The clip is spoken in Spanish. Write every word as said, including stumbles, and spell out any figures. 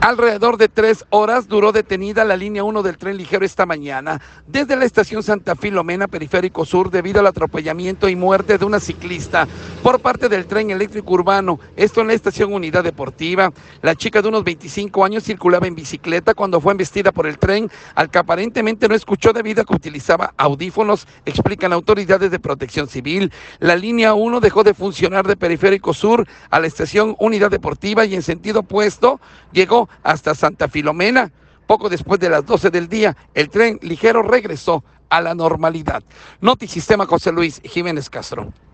Alrededor de tres horas duró detenida la línea uno del tren ligero esta mañana, desde la estación Santa Filomena, Periférico Sur, debido al atropellamiento y muerte de una ciclista por parte del tren eléctrico urbano, esto en la estación Unidad Deportiva. La chica de unos veinticinco años circulaba en bicicleta cuando fue embestida por el tren, al que aparentemente no escuchó debido a que utilizaba audífonos, explican autoridades de Protección Civil. La línea uno dejó de funcionar de Periférico Sur a la estación Unidad Deportiva y en sentido opuesto llegó hasta Santa Filomena. Poco después de las doce del día, el tren ligero regresó a la normalidad. Notisistema, José Luis Jiménez Castro.